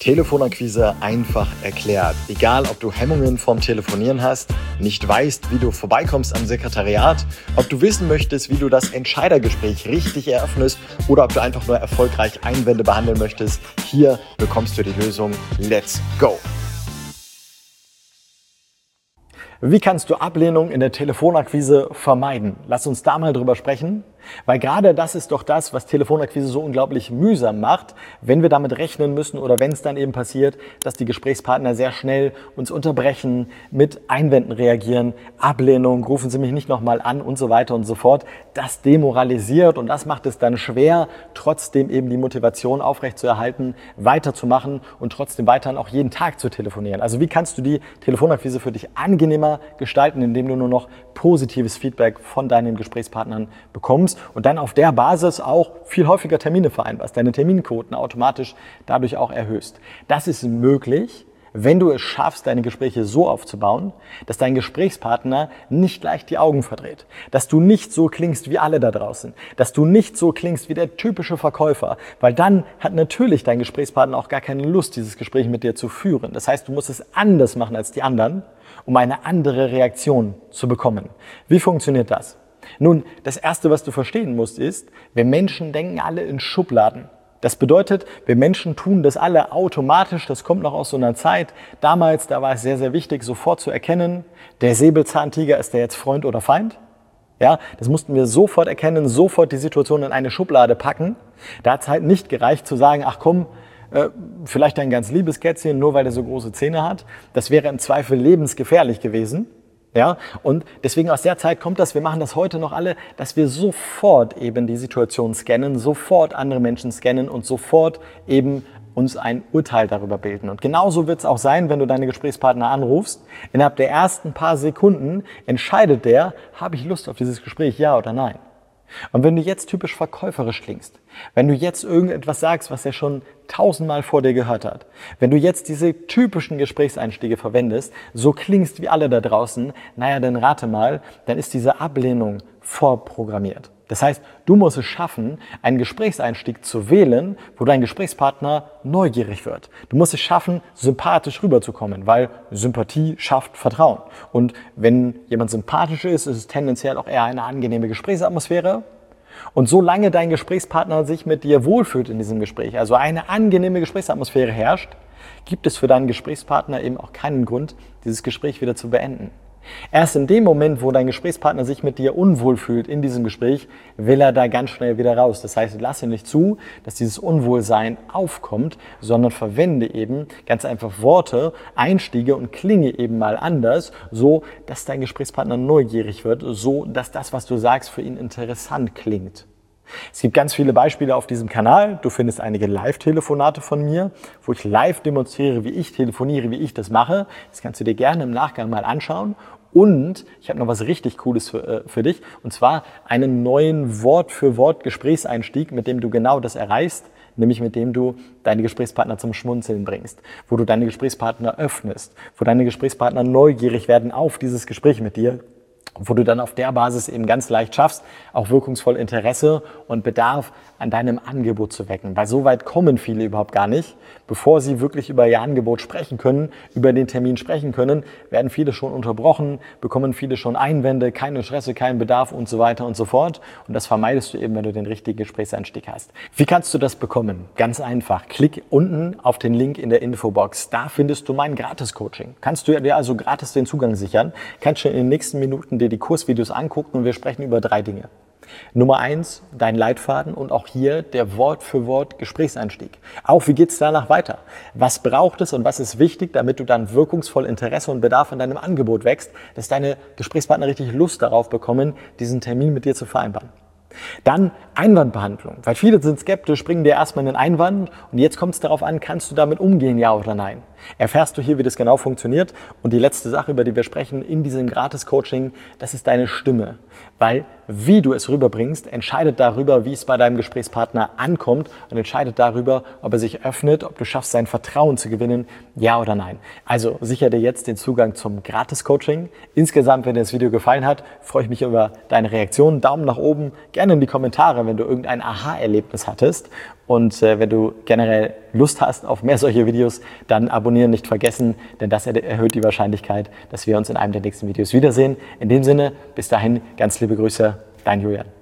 Telefonakquise einfach erklärt. Egal, ob du Hemmungen vom Telefonieren hast, nicht weißt, wie du vorbeikommst am Sekretariat, ob du wissen möchtest, wie du das Entscheidergespräch richtig eröffnest oder ob du einfach nur erfolgreich Einwände behandeln möchtest, hier bekommst du die Lösung. Let's go! Wie kannst du Ablehnung in der Telefonakquise vermeiden? Lass uns da mal drüber sprechen, weil gerade das ist doch das, was Telefonakquise so unglaublich mühsam macht, wenn wir damit rechnen müssen oder wenn es dann eben passiert, dass die Gesprächspartner sehr schnell uns unterbrechen, mit Einwänden reagieren, Ablehnung, rufen Sie mich nicht nochmal an und so weiter und so fort. Das demoralisiert und das macht es dann schwer, trotzdem eben die Motivation aufrechtzuerhalten, weiterzumachen und trotzdem weiterhin auch jeden Tag zu telefonieren. Also wie kannst du die Telefonakquise für dich angenehmer gestalten, indem du nur noch positives Feedback von deinen Gesprächspartnern bekommst und dann auf der Basis auch viel häufiger Termine vereinbarst, deine Terminquoten automatisch dadurch auch erhöhst. Das ist möglich, wenn du es schaffst, deine Gespräche so aufzubauen, dass dein Gesprächspartner nicht leicht die Augen verdreht, dass du nicht so klingst wie alle da draußen, dass du nicht so klingst wie der typische Verkäufer, weil dann hat natürlich dein Gesprächspartner auch gar keine Lust, dieses Gespräch mit dir zu führen. Das heißt, du musst es anders machen als die anderen, um eine andere Reaktion zu bekommen. Wie funktioniert das? Nun, das Erste, was du verstehen musst, ist, wir Menschen denken alle in Schubladen. Das bedeutet, wir Menschen tun das alle automatisch, das kommt noch aus so einer Zeit. Damals, da war es sehr, sehr wichtig, sofort zu erkennen, der Säbelzahntiger, ist der jetzt Freund oder Feind? Ja, das mussten wir sofort erkennen, sofort die Situation in eine Schublade packen. Da hat es halt nicht gereicht zu sagen, ach komm, vielleicht ein ganz liebes Kätzchen, nur weil er so große Zähne hat. Das wäre im Zweifel lebensgefährlich gewesen. Ja, und deswegen aus der Zeit kommt das, wir machen das heute noch alle, dass wir sofort eben die Situation scannen, sofort andere Menschen scannen und sofort eben uns ein Urteil darüber bilden. Und genauso wird es auch sein, wenn du deine Gesprächspartner anrufst. Innerhalb der ersten paar Sekunden entscheidet der, habe ich Lust auf dieses Gespräch, ja oder nein. Und wenn du jetzt typisch verkäuferisch klingst, wenn du jetzt irgendetwas sagst, was er schon 1000-mal vor dir gehört hat, wenn du jetzt diese typischen Gesprächseinstiege verwendest, so klingst wie alle da draußen, naja, dann rate mal, dann ist diese Ablehnung vorprogrammiert. Das heißt, du musst es schaffen, einen Gesprächseinstieg zu wählen, wo dein Gesprächspartner neugierig wird. Du musst es schaffen, sympathisch rüberzukommen, weil Sympathie schafft Vertrauen. Und wenn jemand sympathisch ist, ist es tendenziell auch eher eine angenehme Gesprächsatmosphäre. Und solange dein Gesprächspartner sich mit dir wohlfühlt in diesem Gespräch, also eine angenehme Gesprächsatmosphäre herrscht, gibt es für deinen Gesprächspartner eben auch keinen Grund, dieses Gespräch wieder zu beenden. Erst in dem Moment, wo dein Gesprächspartner sich mit dir unwohl fühlt in diesem Gespräch, will er da ganz schnell wieder raus. Das heißt, lass ihn nicht zu, dass dieses Unwohlsein aufkommt, sondern verwende eben ganz einfach Worte, Einstiege und klinge eben mal anders, so dass dein Gesprächspartner neugierig wird, so dass das, was du sagst, für ihn interessant klingt. Es gibt ganz viele Beispiele auf diesem Kanal. Du findest einige Live-Telefonate von mir, wo ich live demonstriere, wie ich telefoniere, wie ich das mache. Das kannst du dir gerne im Nachgang mal anschauen. Und ich habe noch was richtig Cooles für dich, und zwar einen neuen Wort-für-Wort-Gesprächseinstieg, mit dem du genau das erreichst, nämlich mit dem du deine Gesprächspartner zum Schmunzeln bringst, wo du deine Gesprächspartner öffnest, wo deine Gesprächspartner neugierig werden auf dieses Gespräch mit dir, wo du dann auf der Basis eben ganz leicht schaffst, auch wirkungsvoll Interesse und Bedarf an deinem Angebot zu wecken. Weil so weit kommen viele überhaupt gar nicht. Bevor sie wirklich über ihr Angebot sprechen können, über den Termin sprechen können, werden viele schon unterbrochen, bekommen viele schon Einwände, kein Interesse, kein Bedarf und so weiter und so fort. Und das vermeidest du eben, wenn du den richtigen Gesprächseinstieg hast. Wie kannst du das bekommen? Ganz einfach. Klick unten auf den Link in der Infobox. Da findest du mein Gratis-Coaching. Kannst du dir also gratis den Zugang sichern, kannst schon in den nächsten Minuten dir die Kursvideos angucken und wir sprechen über 3 Dinge. Nummer 1, dein Leitfaden und auch hier der Wort-für-Wort-Gesprächseinstieg. Auch wie geht's danach weiter? Was braucht es und was ist wichtig, damit du dann wirkungsvoll Interesse und Bedarf an deinem Angebot wächst, dass deine Gesprächspartner richtig Lust darauf bekommen, diesen Termin mit dir zu vereinbaren? Dann Einwandbehandlung, weil viele sind skeptisch, bringen dir erstmal einen Einwand und jetzt kommt es darauf an, kannst du damit umgehen, ja oder nein? Erfährst du hier, wie das genau funktioniert? Und die letzte Sache, über die wir sprechen in diesem Gratis-Coaching, das ist deine Stimme. Weil wie du es rüberbringst, entscheidet darüber, wie es bei deinem Gesprächspartner ankommt und entscheidet darüber, ob er sich öffnet, ob du schaffst, sein Vertrauen zu gewinnen, ja oder nein. Also sicher dir jetzt den Zugang zum Gratis-Coaching. Insgesamt, wenn dir das Video gefallen hat, freue ich mich über deine Reaktion. Daumen nach oben, gerne gerne in die Kommentare, wenn du irgendein Aha-Erlebnis hattest. Und wenn du generell Lust hast auf mehr solche Videos, dann abonnieren nicht vergessen, denn das erhöht die Wahrscheinlichkeit, dass wir uns in einem der nächsten Videos wiedersehen. In dem Sinne, bis dahin, ganz liebe Grüße, dein Julian.